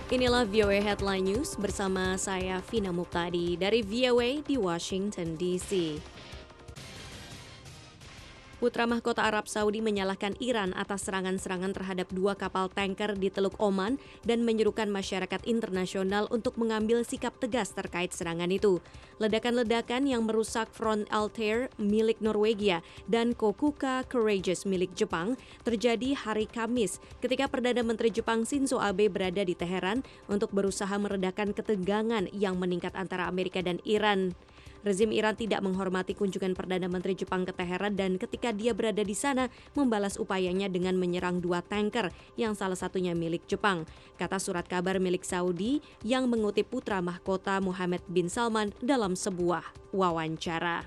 Inilah VOA Headline News bersama saya Vina Muqtadi dari VOA di Washington DC. Putra mahkota Arab Saudi menyalahkan Iran atas serangan-serangan terhadap 2 kapal tanker di Teluk Oman dan menyerukan masyarakat internasional untuk mengambil sikap tegas terkait serangan itu. Ledakan-ledakan yang merusak Front Altair milik Norwegia dan Kokuka Courageous milik Jepang terjadi hari Kamis ketika Perdana Menteri Jepang Shinzo Abe berada di Teheran untuk berusaha meredakan ketegangan yang meningkat antara Amerika dan Iran. Rezim Iran tidak menghormati kunjungan Perdana Menteri Jepang ke Teheran dan ketika dia berada di sana membalas upayanya dengan menyerang 2 tanker yang salah satunya milik Jepang, kata surat kabar milik Saudi yang mengutip putra mahkota Mohammed bin Salman dalam sebuah wawancara.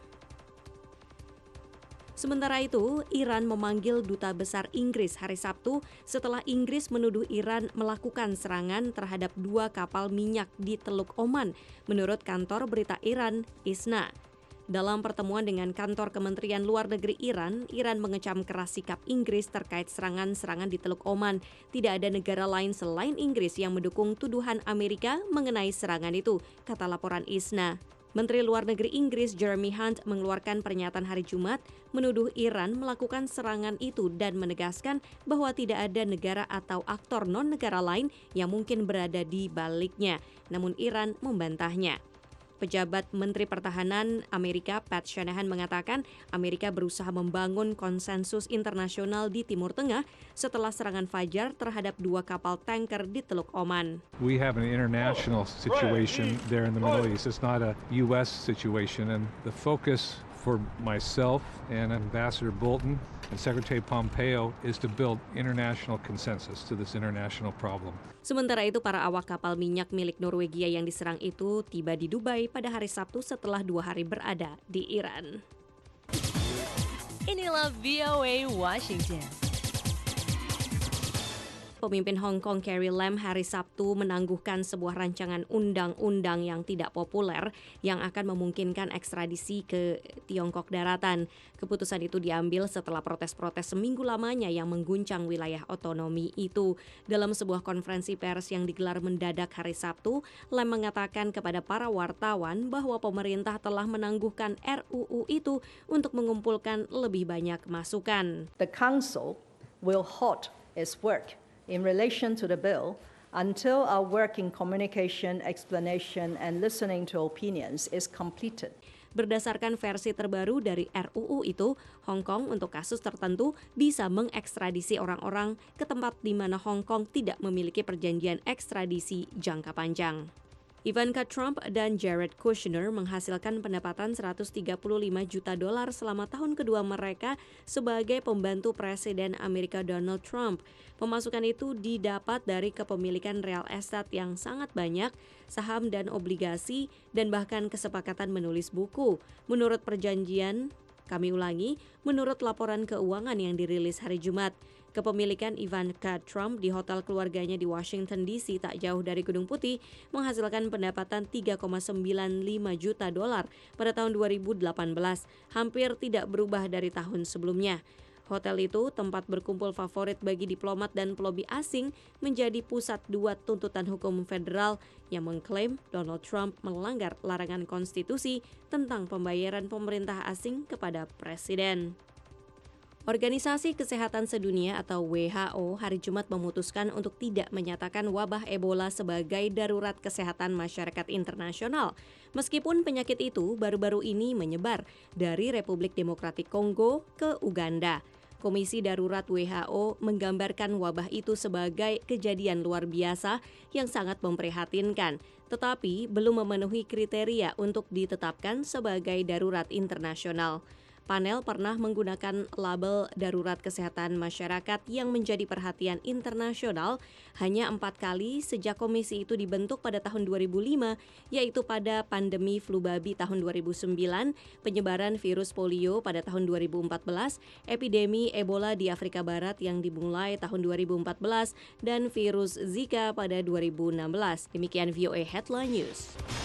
Sementara itu, Iran memanggil Duta Besar Inggris hari Sabtu setelah Inggris menuduh Iran melakukan serangan terhadap 2 kapal minyak di Teluk Oman, menurut kantor berita Iran, ISNA. Dalam pertemuan dengan kantor Kementerian Luar Negeri Iran, Iran mengecam keras sikap Inggris terkait serangan-serangan di Teluk Oman. Tidak ada negara lain selain Inggris yang mendukung tuduhan Amerika mengenai serangan itu, kata laporan ISNA. Menteri Luar Negeri Inggris Jeremy Hunt mengeluarkan pernyataan hari Jumat menuduh Iran melakukan serangan itu dan menegaskan bahwa tidak ada negara atau aktor non-negara lain yang mungkin berada di baliknya. Namun Iran membantahnya. Pejabat Menteri Pertahanan Amerika Pat Shanahan mengatakan Amerika berusaha membangun konsensus internasional di Timur Tengah setelah serangan fajar terhadap 2 kapal tanker di Teluk Oman. We have an international situation there in the Middle East. It's not a U.S. situation, and the focus for myself and Ambassador Bolton and Secretary Pompeo is to build international consensus to this international problem. Sementara itu, para awak kapal minyak milik Norwegia yang diserang itu tiba di Dubai pada hari Sabtu setelah 2 hari berada di Iran. Inilah VOA Washington. Pemimpin Hong Kong Carrie Lam hari Sabtu menangguhkan sebuah rancangan undang-undang yang tidak populer yang akan memungkinkan ekstradisi ke Tiongkok daratan. Keputusan itu diambil setelah protes-protes seminggu lamanya yang mengguncang wilayah otonomi itu. Dalam sebuah konferensi pers yang digelar mendadak hari Sabtu, Lam mengatakan kepada para wartawan bahwa pemerintah telah menangguhkan RUU itu untuk mengumpulkan lebih banyak masukan. The Council will halt its work in relation to the bill until our work in communication, explanation, and listening to opinions is completed. Berdasarkan versi terbaru dari RUU itu, Hong Kong untuk kasus tertentu bisa mengekstradisi orang-orang ke tempat di mana Hong Kong tidak memiliki perjanjian ekstradisi jangka panjang. Ivanka Trump dan Jared Kushner menghasilkan pendapatan $135 juta selama tahun kedua mereka sebagai pembantu Presiden Amerika Donald Trump. Pemasukan itu didapat dari kepemilikan real estate yang sangat banyak, saham dan obligasi, dan bahkan kesepakatan menulis buku. Menurut perjanjian, menurut laporan keuangan yang dirilis hari Jumat, kepemilikan Ivanka Trump di hotel keluarganya di Washington DC tak jauh dari Gedung Putih menghasilkan pendapatan $3,95 juta pada tahun 2018, hampir tidak berubah dari tahun sebelumnya. Hotel itu, tempat berkumpul favorit bagi diplomat dan pelobi asing, menjadi pusat 2 tuntutan hukum federal yang mengklaim Donald Trump melanggar larangan konstitusi tentang pembayaran pemerintah asing kepada presiden. Organisasi Kesehatan Sedunia atau WHO hari Jumat memutuskan untuk tidak menyatakan wabah Ebola sebagai darurat kesehatan masyarakat internasional. Meskipun penyakit itu baru-baru ini menyebar dari Republik Demokratik Kongo ke Uganda. Komisi Darurat WHO menggambarkan wabah itu sebagai kejadian luar biasa yang sangat memprihatinkan, tetapi belum memenuhi kriteria untuk ditetapkan sebagai darurat internasional. Panel pernah menggunakan label darurat kesehatan masyarakat yang menjadi perhatian internasional hanya 4 kali sejak komisi itu dibentuk pada tahun 2005, yaitu pada pandemi flu babi tahun 2009, penyebaran virus polio pada tahun 2014, epidemi Ebola di Afrika Barat yang dimulai tahun 2014, dan virus Zika pada 2016. Demikian VOA Headline News.